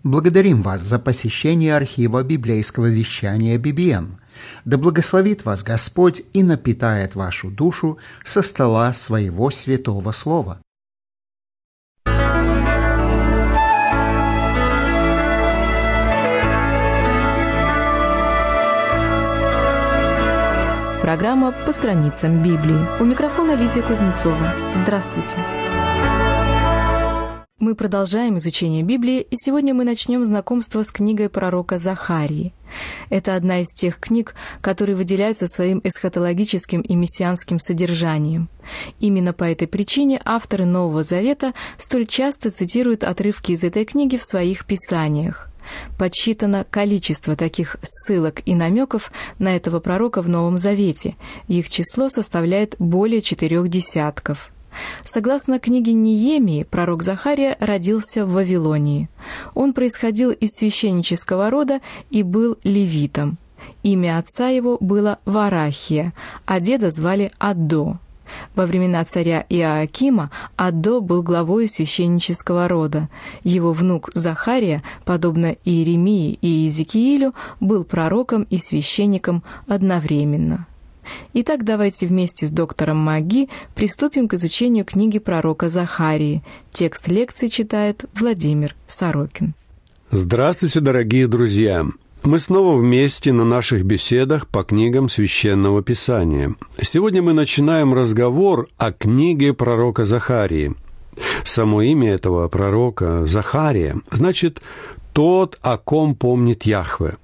Благодарим вас за посещение архива библейского вещания BBM. Да благословит вас Господь и напитает вашу душу со стола своего святого слова. Программа «По страницам Библии». У микрофона Лидия Кузнецова. Здравствуйте. Мы продолжаем изучение Библии, и сегодня мы начнем знакомство с книгой пророка Захарии. Это одна из тех книг, которые выделяются своим эсхатологическим и мессианским содержанием. Именно по этой причине авторы Нового Завета столь часто цитируют отрывки из этой книги в своих писаниях. Подсчитано количество таких ссылок и намеков на этого пророка в Новом Завете. Их число составляет более 4 десятков. Согласно книге Неемии, пророк Захария родился в Вавилонии. Он происходил из священнического рода и был левитом. Имя отца его было Варахия, а деда звали Аддо. Во времена царя Иоакима Аддо был главой священнического рода. Его внук Захария, подобно Иеремии и Иезекиилю, был пророком и священником одновременно. Итак, давайте вместе с доктором Маги приступим к изучению книги пророка Захарии. Текст лекции читает Владимир Сорокин. Здравствуйте, дорогие друзья! Мы снова вместе на наших беседах по книгам Священного Писания. Сегодня мы начинаем разговор о книге пророка Захарии. Само имя этого пророка, Захария, значит «тот, о ком помнит Яхве».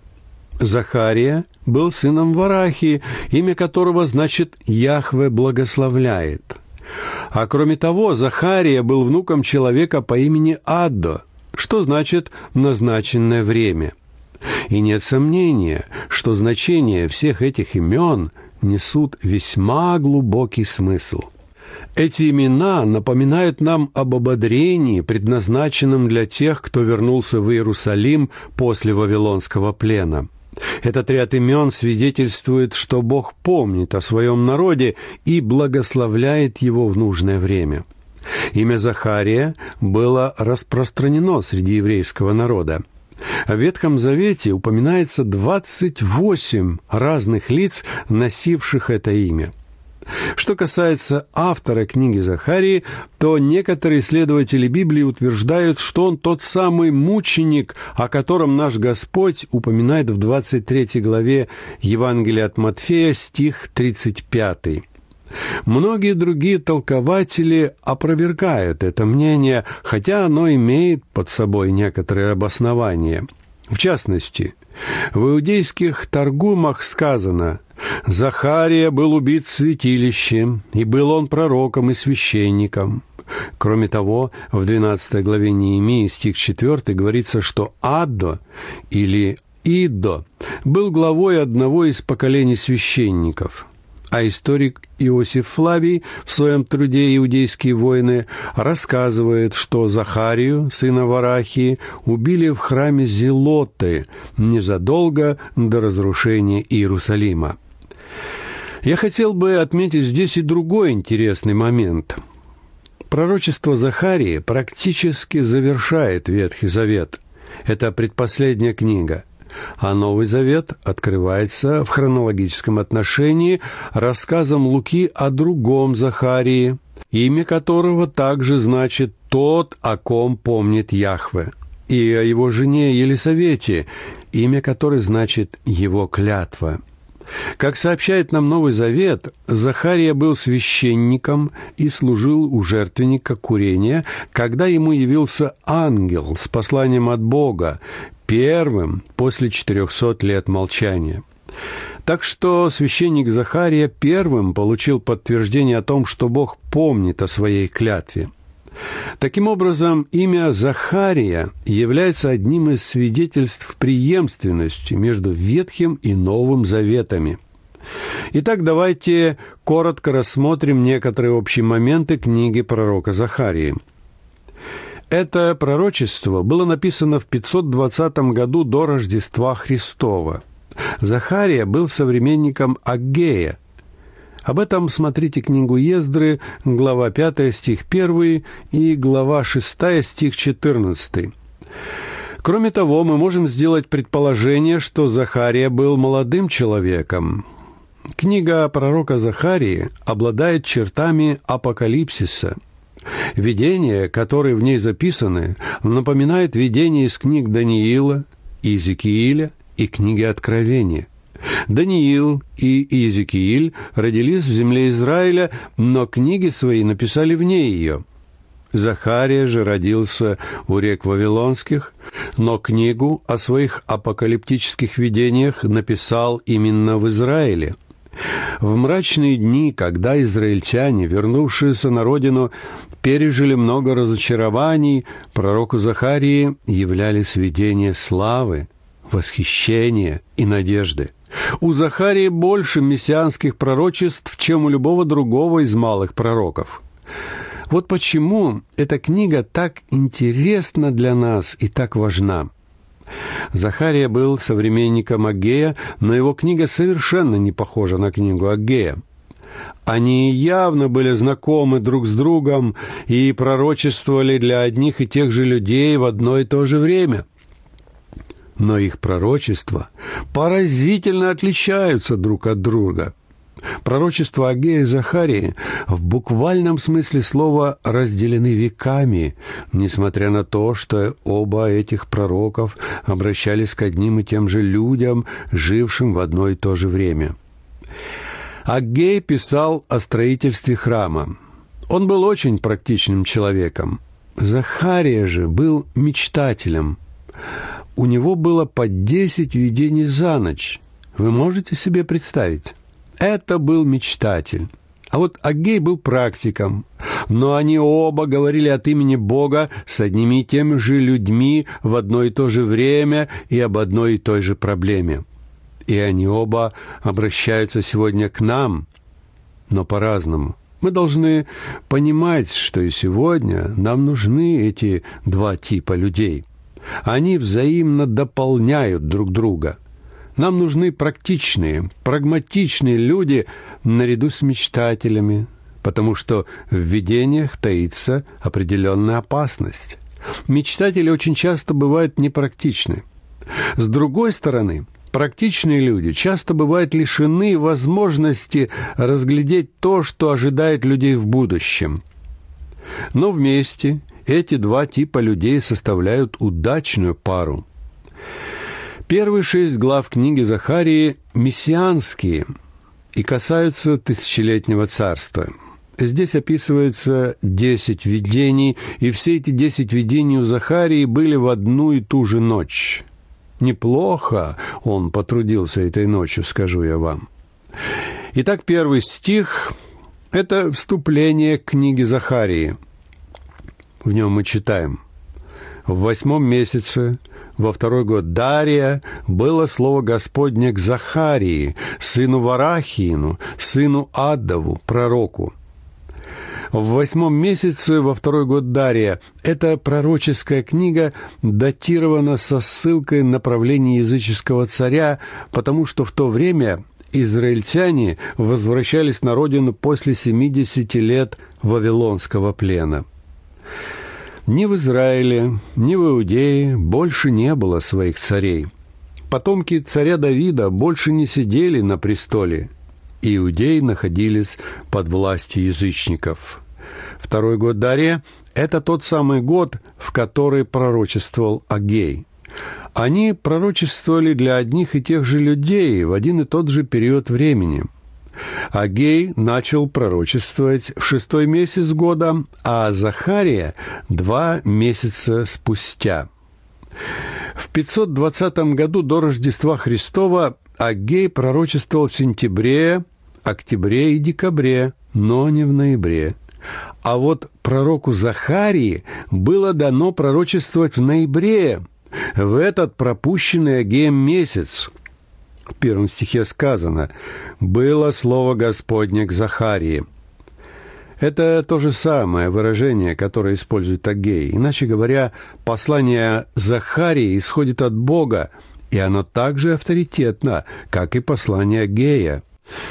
Захария был сыном Варахии, имя которого значит «Яхве благословляет». А кроме того, Захария был внуком человека по имени Аддо, что значит «назначенное время». И нет сомнения, что значение всех этих имен несут весьма глубокий смысл. Эти имена напоминают нам об ободрении, предназначенном для тех, кто вернулся в Иерусалим после Вавилонского плена. Этот ряд имен свидетельствует, что Бог помнит о своем народе и благословляет его в нужное время. Имя Захария было распространено среди еврейского народа. В Ветхом Завете упоминается 28 разных лиц, носивших это имя. Что касается автора книги Захарии, то некоторые исследователи Библии утверждают, что он тот самый мученик, о котором наш Господь упоминает в 23 главе Евангелия от Матфея, стих 35. Многие другие толкователи опровергают это мнение, хотя оно имеет под собой некоторые обоснования. В частности, в иудейских Таргумах сказано: «Захария был убит в святилище, и был он пророком и священником». Кроме того, в 12 главе Неемии, стих 4, говорится, что Аддо или Иддо был главой одного из поколений священников. А историк Иосиф Флавий в своем труде «Иудейские войны» рассказывает, что Захарию, сына Варахии, убили в храме Зелоты незадолго до разрушения Иерусалима. Я хотел бы отметить здесь и другой интересный момент. Пророчество Захарии практически завершает Ветхий Завет. Это предпоследняя книга. А Новый Завет открывается в хронологическом отношении рассказом Луки о другом Захарии, имя которого также значит «тот, о ком помнит Яхве», и о его жене Елисавете, имя которой значит «его клятва». Как сообщает нам Новый Завет, Захария был священником и служил у жертвенника курения, когда ему явился ангел с посланием от Бога, первым после 400 лет молчания. Так что священник Захария первым получил подтверждение о том, что Бог помнит о своей клятве. Таким образом, имя Захария является одним из свидетельств преемственности между Ветхим и Новым Заветами. Итак, давайте коротко рассмотрим некоторые общие моменты книги пророка Захарии. Это пророчество было написано в 520 году до Рождества Христова. Захария был современником Аггея. Об этом смотрите книгу Ездры, глава 5, стих 1, и глава 6, стих 14. Кроме того, мы можем сделать предположение, что Захария был молодым человеком. Книга пророка Захарии обладает чертами апокалипсиса. Видения, которые в ней записаны, напоминают видения из книг Даниила, Иезекииля и книги Откровения. Даниил и Иезекииль родились в земле Израиля, но книги свои написали вне ее. Захария же родился у рек Вавилонских, но книгу о своих апокалиптических видениях написал именно в Израиле. В мрачные дни, когда израильтяне, вернувшиеся на родину, пережили много разочарований, пророку Захарии являлись видения славы, восхищения и надежды. У Захарии больше мессианских пророчеств, чем у любого другого из малых пророков. Вот почему эта книга так интересна для нас и так важна. Захария был современником Аггея, но его книга совершенно не похожа на книгу Аггея. Они явно были знакомы друг с другом и пророчествовали для одних и тех же людей в одно и то же время. Но их пророчества поразительно отличаются друг от друга. Пророчества Аггея и Захарии в буквальном смысле слова разделены веками, несмотря на то, что оба этих пророков обращались к одним и тем же людям, жившим в одно и то же время. Аггей писал о строительстве храма. Он был очень практичным человеком. Захария же был мечтателем. У него было по 10 видений за ночь. Вы можете себе представить? Это был мечтатель. А вот Аггей был практиком. Но они оба говорили от имени Бога с одними и теми же людьми в одно и то же время и об одной и той же проблеме. И они оба обращаются сегодня к нам, но по-разному. Мы должны понимать, что и сегодня нам нужны эти два типа людей. Они взаимно дополняют друг друга. Нам нужны практичные, прагматичные люди наряду с мечтателями, потому что в видениях таится определенная опасность. Мечтатели очень часто бывают непрактичны. С другой стороны, практичные люди часто бывают лишены возможности разглядеть то, что ожидает людей в будущем. Но вместе эти два типа людей составляют удачную пару. Первые 6 глав книги Захарии мессианские и касаются тысячелетнего царства. Здесь описывается 10 видений, и все эти 10 видений у Захарии были в одну и ту же ночь. Неплохо он потрудился этой ночью, скажу я вам. Итак, 1 стих – это вступление к книге Захарии. В нем мы читаем: «В 8 месяце, во 2-й год Дария, было слово Господне к Захарии, сыну Варахиину, сыну Аддову, пророку». В 8 месяце, во 2-й год Дария, эта пророческая книга датирована со ссылкой на правление языческого царя, потому что в то время израильтяне возвращались на родину после 70 лет вавилонского плена. Ни в Израиле, ни в Иудее больше не было своих царей. Потомки царя Давида больше не сидели на престоле. Иудеи находились под властью язычников. 2-й год Дария – это тот самый год, в который пророчествовал Аггей. Они пророчествовали для одних и тех же людей в один и тот же период времени. Аггей начал пророчествовать в 6-й месяц года, а Захария – 2 месяца спустя. В 520 году до Рождества Христова Аггей пророчествовал в сентябре, октябре и декабре, но не в ноябре. А вот пророку Захарии было дано пророчествовать в ноябре, в этот пропущенный Аггеем месяц. В 1 стихе сказано: «Было слово Господне к Захарии». Это то же самое выражение, которое использует Аггей. Иначе говоря, послание Захарии исходит от Бога, и оно так же авторитетно, как и послание Аггея.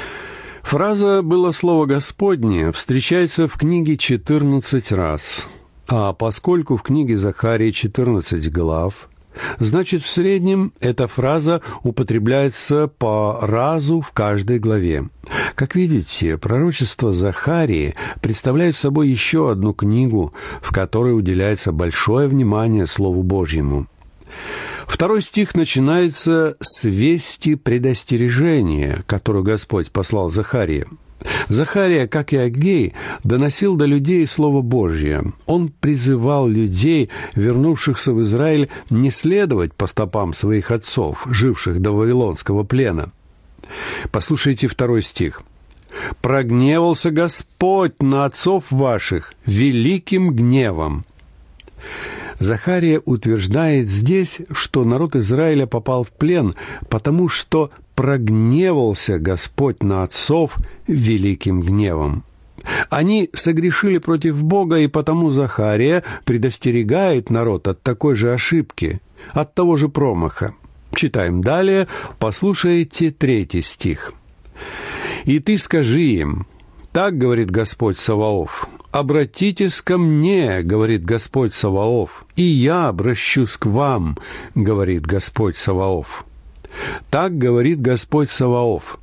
Фраза «было слово Господне» встречается в книге 14 раз. А поскольку в книге Захарии 14 глав, Значит, в среднем эта фраза употребляется по разу в каждой главе. Как видите, пророчество Захарии представляет собой еще одну книгу, в которой уделяется большое внимание Слову Божьему. 2 стих начинается с вести предостережения, которую Господь послал Захарии. Захария, как и Аггей, доносил до людей Слово Божье. Он призывал людей, вернувшихся в Израиль, не следовать по стопам своих отцов, живших до Вавилонского плена. Послушайте 2 стих. «Прогневался Господь на отцов ваших великим гневом». Захария утверждает здесь, что народ Израиля попал в плен, потому что прогневался Господь на отцов великим гневом. Они согрешили против Бога, и потому Захария предостерегает народ от такой же ошибки, от того же промаха. Читаем далее, послушайте 3 стих. «И ты скажи им, так говорит Господь Саваоф, обратитесь ко мне, говорит Господь Саваоф, и я обращусь к вам, говорит Господь Саваоф». Так говорит Господь Саваоф.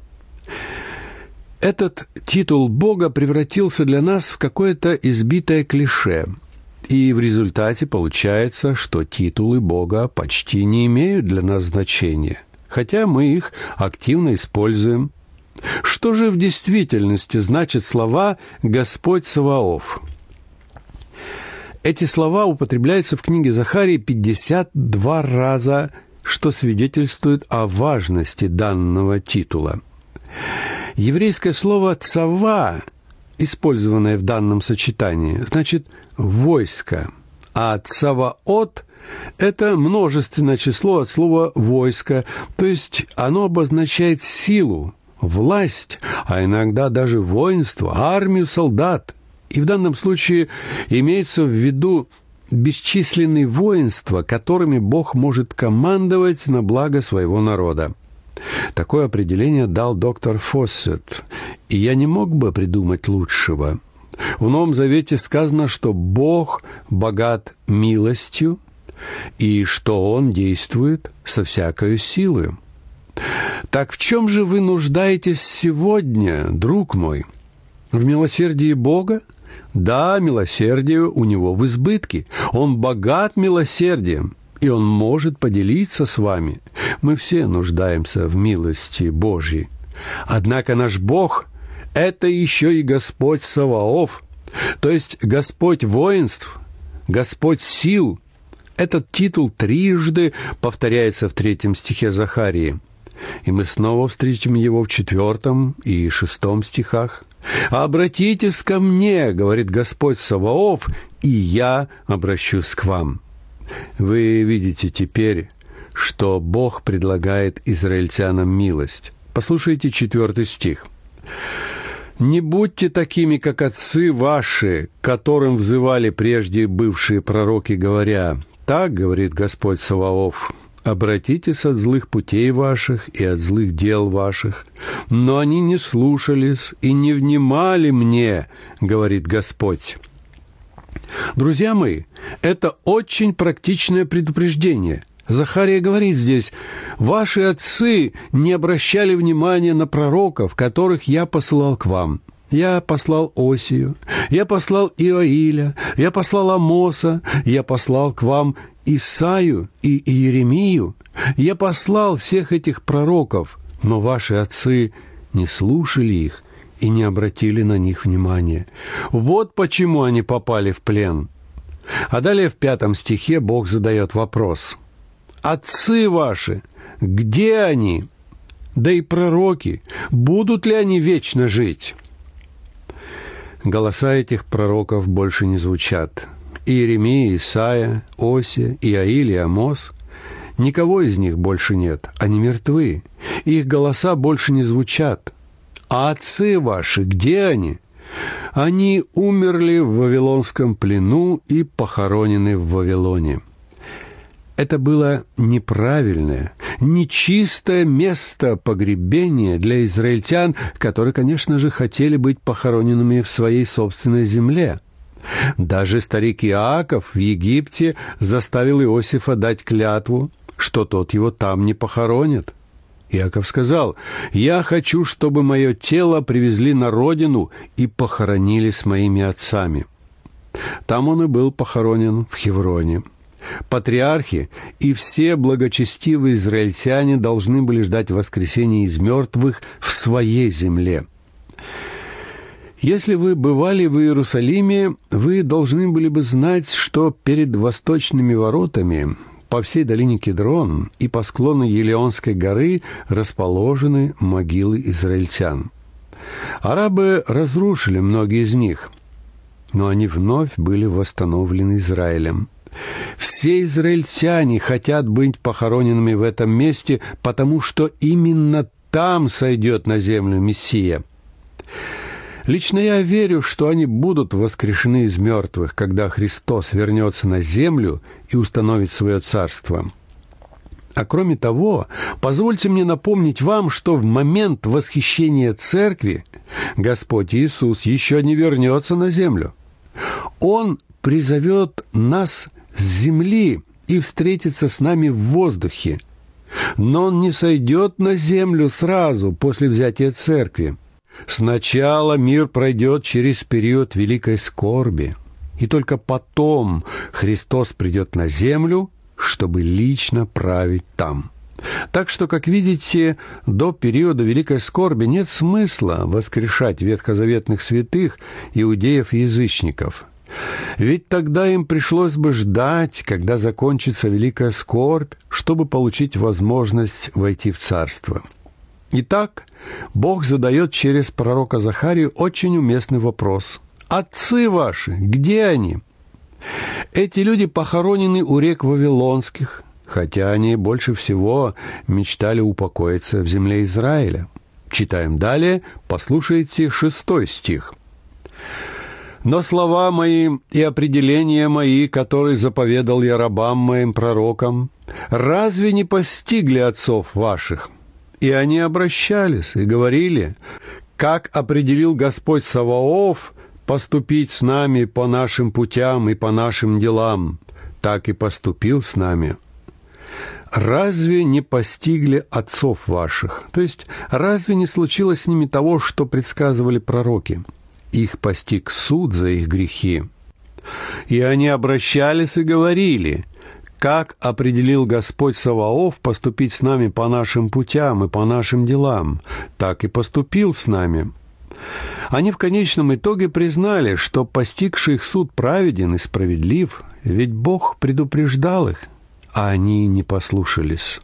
Этот титул Бога превратился для нас в какое-то избитое клише. И в результате получается, что титулы Бога почти не имеют для нас значения, хотя мы их активно используем. Что же в действительности значат слова «Господь Саваоф»? Эти слова употребляются в книге Захарии 52 раза, что свидетельствует о важности данного титула. Еврейское слово «цава», использованное в данном сочетании, значит «войско», а «цаваот» — это множественное число от слова «войско», то есть оно обозначает силу, власть, а иногда даже воинство, армию солдат. И в данном случае имеется в виду бесчисленные воинства, которыми Бог может командовать на благо своего народа. Такое определение дал доктор Фоссет, и я не мог бы придумать лучшего. В Новом Завете сказано, что Бог богат милостью и что Он действует со всякою силою. Так в чем же вы нуждаетесь сегодня, друг мой? В милосердии Бога? Да, милосердие у Него в избытке. Он богат милосердием, и Он может поделиться с вами. Мы все нуждаемся в милости Божьей. Однако наш Бог — это еще и Господь Саваоф, то есть Господь воинств, Господь сил. Этот титул трижды повторяется в 3 стихе Захарии. И мы снова встретим его в 4 и 6 стихах. «Обратитесь ко мне, говорит Господь Саваоф, и я обращусь к вам». Вы видите теперь, что Бог предлагает израильтянам милость. Послушайте 4 стих. «Не будьте такими, как отцы ваши, которым взывали прежде бывшие пророки, говоря, так говорит Господь Саваоф, обратитесь от злых путей ваших и от злых дел ваших. Но они не слушались и не внимали мне, говорит Господь». Друзья мои, это очень практичное предупреждение. Захария говорит здесь: «Ваши отцы не обращали внимания на пророков, которых я посылал к вам. Я послал Осию, я послал Иоиля, я послал Амоса, я послал к вам Исаию и Иеремию. Я послал всех этих пророков, но ваши отцы не слушали их и не обратили на них внимания. Вот почему они попали в плен». А далее в 5 стихе Бог задает вопрос: «Отцы ваши, где они? Да и пророки, будут ли они вечно жить?» Голоса этих пророков больше не звучат. Иеремия, Исаия, Осия, Иоиль и Амос. Никого из них больше нет, они мертвы. Их голоса больше не звучат. А отцы ваши, где они? Они умерли в Вавилонском плену и похоронены в Вавилоне. Это было неправильное, нечистое место погребения для израильтян, которые, конечно же, хотели быть похороненными в своей собственной земле. Даже старик Иаков в Египте заставил Иосифа дать клятву, что тот его там не похоронит. Иаков сказал: «Я хочу, чтобы мое тело привезли на родину и похоронили с моими отцами». Там он и был похоронен, в Хевроне. Патриархи и все благочестивые израильтяне должны были ждать воскресения из мертвых в своей земле. Если вы бывали в Иерусалиме, вы должны были бы знать, что перед восточными воротами по всей долине Кедрон и по склону Елеонской горы расположены могилы израильтян. Арабы разрушили многие из них, но они вновь были восстановлены Израилем. Все израильтяне хотят быть похороненными в этом месте, потому что именно там сойдет на землю Мессия. Лично я верю, что они будут воскрешены из мертвых, когда Христос вернется на землю и установит свое царство. А кроме того, позвольте мне напомнить вам, что в момент восхищения Церкви Господь Иисус еще не вернется на землю. Он призовет нас с земли и встретится с нами в воздухе. Но Он не сойдет на землю сразу после взятия Церкви. Сначала мир пройдет через период великой скорби, и только потом Христос придет на землю, чтобы лично править там. Так что, как видите, до периода великой скорби нет смысла воскрешать ветхозаветных святых, иудеев и язычников. Ведь тогда им пришлось бы ждать, когда закончится великая скорбь, чтобы получить возможность войти в царство. Итак, Бог задает через пророка Захарию очень уместный вопрос. «Отцы ваши, где они?» Эти люди похоронены у рек Вавилонских, хотя они больше всего мечтали упокоиться в земле Израиля. Читаем далее, послушайте 6 стих. «Но слова мои и определения мои, которые заповедал я рабам моим пророкам, разве не постигли отцов ваших? И они обращались и говорили: как определил Господь Саваоф поступить с нами по нашим путям и по нашим делам, так и поступил с нами. Разве не постигли отцов ваших?» То есть, разве не случилось с ними того, что предсказывали пророки? Их постиг суд за их грехи. И они обращались и говорили: как определил Господь Саваоф поступить с нами по нашим путям и по нашим делам, так и поступил с нами. Они в конечном итоге признали, что постигший их суд праведен и справедлив, ведь Бог предупреждал их, а они не послушались.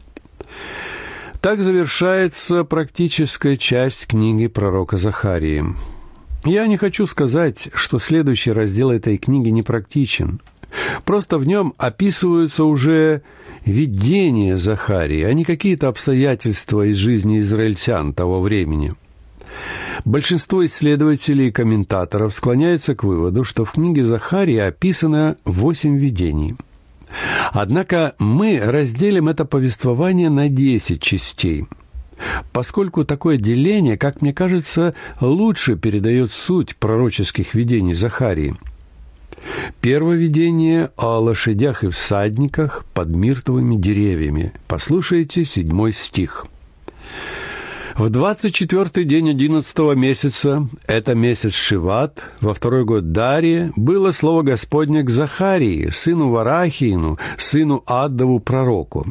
Так завершается практическая часть книги пророка Захарии. Я не хочу сказать, что следующий раздел этой книги непрактичен. Просто в нем описываются уже видения Захарии, а не какие-то обстоятельства из жизни израильтян того времени. Большинство исследователей и комментаторов склоняются к выводу, что в книге Захарии описано 8 видений. Однако мы разделим это повествование на 10 частей, поскольку такое деление, как мне кажется, лучше передает суть пророческих видений Захарии. Первое видение о лошадях и всадниках под миртовыми деревьями. Послушайте 7 стих. «В 24-й день 11-го месяца, это месяц Шиват, во 2-й год Дария, было слово Господне к Захарии, сыну Варахиину, сыну Аддову пророку».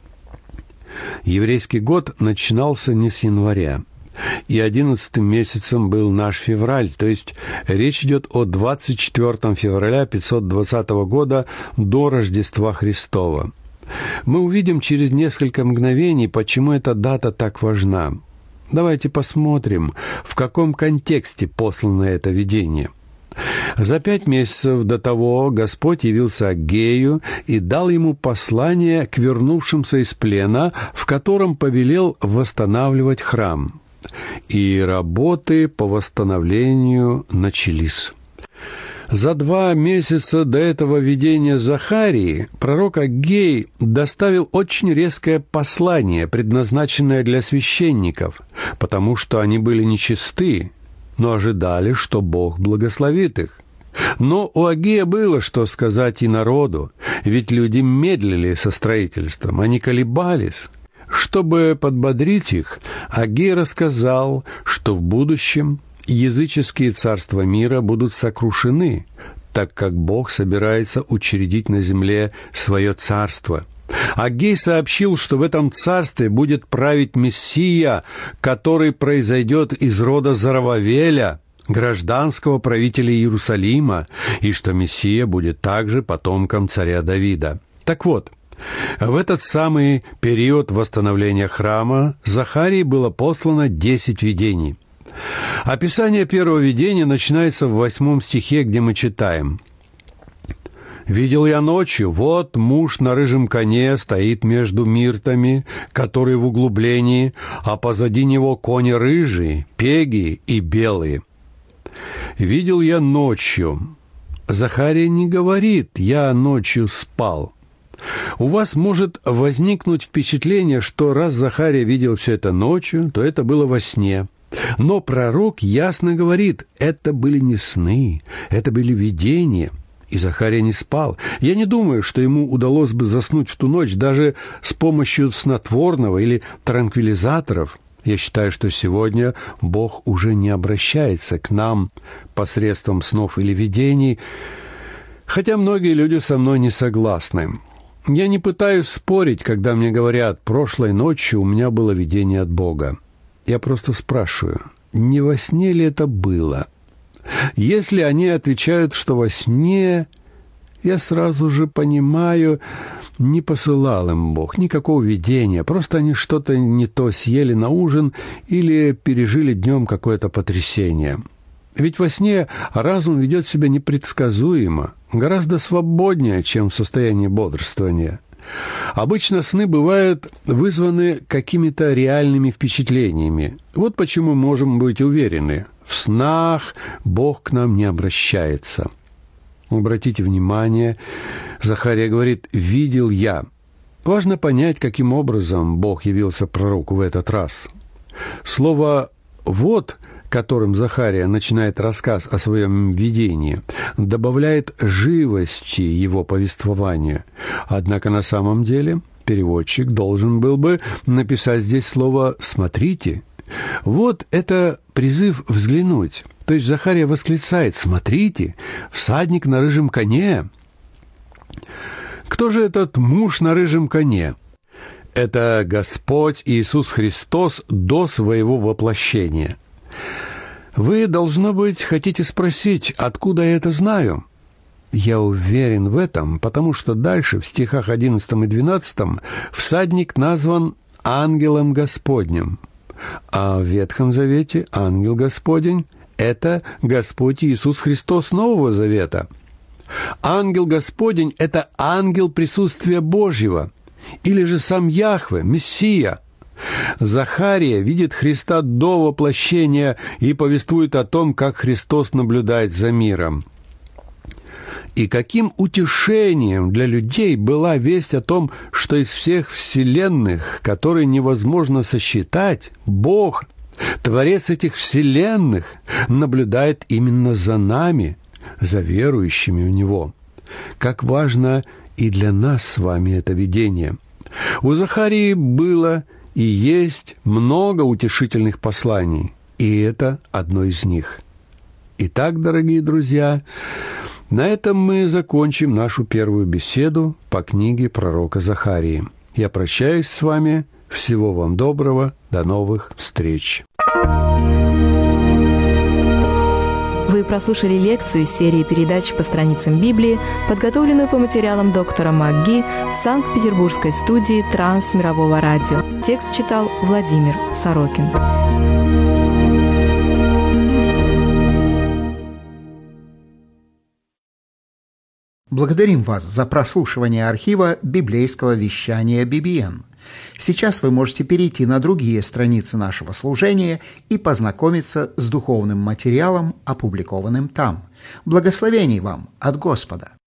Еврейский год начинался не с января, и 11-м месяцем был наш февраль, то есть речь идет о 24 февраля 520 года до Рождества Христова. Мы увидим через несколько мгновений, почему эта дата так важна. Давайте посмотрим, в каком контексте послано это видение. За 5 месяцев до того Господь явился Аггею и дал ему послание к вернувшимся из плена, в котором повелел восстанавливать храм. И работы по восстановлению начались. За 2 месяца до этого видения Захарии пророк Аггей доставил очень резкое послание, предназначенное для священников, потому что они были нечисты, но ожидали, что Бог благословит их. Но у Агея было что сказать и народу, ведь люди медлили со строительством, они колебались. Чтобы подбодрить их, Агей рассказал, что в будущем языческие царства мира будут сокрушены, так как Бог собирается учредить на земле свое царство. Агей сообщил, что в этом царстве будет править Мессия, который произойдет из рода Зоровавеля, гражданского правителя Иерусалима, и что Мессия будет также потомком царя Давида. Так вот, в этот самый период восстановления храма Захарии было послано 10 видений. Описание первого видения начинается в 8 стихе, где мы читаем: «Видел я ночью, вот муж на рыжем коне стоит между миртами, которые в углублении, а позади него кони рыжие, пеги и белые». «Видел я ночью». Захария не говорит «я ночью спал». У вас может возникнуть впечатление, что раз Захария видел все это ночью, то это было во сне. Но пророк ясно говорит, это были не сны, это были видения. И Захария не спал. Я не думаю, что ему удалось бы заснуть в ту ночь даже с помощью снотворного или транквилизаторов. Я считаю, что сегодня Бог уже не обращается к нам посредством снов или видений, хотя многие люди со мной не согласны. Я не пытаюсь спорить, когда мне говорят, прошлой ночью у меня было видение от Бога. Я просто спрашиваю, не во сне ли это было? Если они отвечают, что во сне, я сразу же понимаю, не посылал им Бог никакого видения, просто они что-то не то съели на ужин или пережили днем какое-то потрясение. Ведь во сне разум ведет себя непредсказуемо, гораздо свободнее, чем в состоянии бодрствования. Обычно сны бывают вызваны какими-то реальными впечатлениями. Вот почему можем быть уверены, в снах Бог к нам не обращается. Обратите внимание, Захария говорит «видел я». Важно понять, каким образом Бог явился пророку в этот раз. Слово «вот», которым Захария начинает рассказ о своем видении, добавляет живости его повествованию. Однако на самом деле переводчик должен был бы написать здесь слово «смотрите». Вот это призыв взглянуть. То есть Захария восклицает «смотрите, всадник на рыжем коне». Кто же этот муж на рыжем коне? Это Господь Иисус Христос до своего воплощения. Вы, должно быть, хотите спросить, откуда я это знаю? Я уверен в этом, потому что дальше, в стихах 11 и 12, всадник назван ангелом Господним. А в Ветхом Завете ангел Господень – это Господь Иисус Христос Нового Завета. Ангел Господень – это ангел присутствия Божьего, или же сам Яхве, Мессия. Захария видит Христа до воплощения и повествует о том, как Христос наблюдает за миром. И каким утешением для людей была весть о том, что из всех вселенных, которые невозможно сосчитать, Бог, Творец этих вселенных, наблюдает именно за нами, за верующими в Него. Как важно и для нас с вами это видение. У Захарии было и есть много утешительных посланий, и это одно из них. Итак, дорогие друзья, на этом мы закончим нашу первую беседу по книге пророка Захарии. Я прощаюсь с вами. Всего вам доброго. До новых встреч. Вы прослушали лекцию из серии передач по страницам Библии, подготовленную по материалам доктора МакГи в Санкт-Петербургской студии Трансмирового радио. Текст читал Владимир Сорокин. Благодарим вас за прослушивание архива библейского вещания BBN. Сейчас вы можете перейти на другие страницы нашего служения и познакомиться с духовным материалом, опубликованным там. Благословений вам от Господа!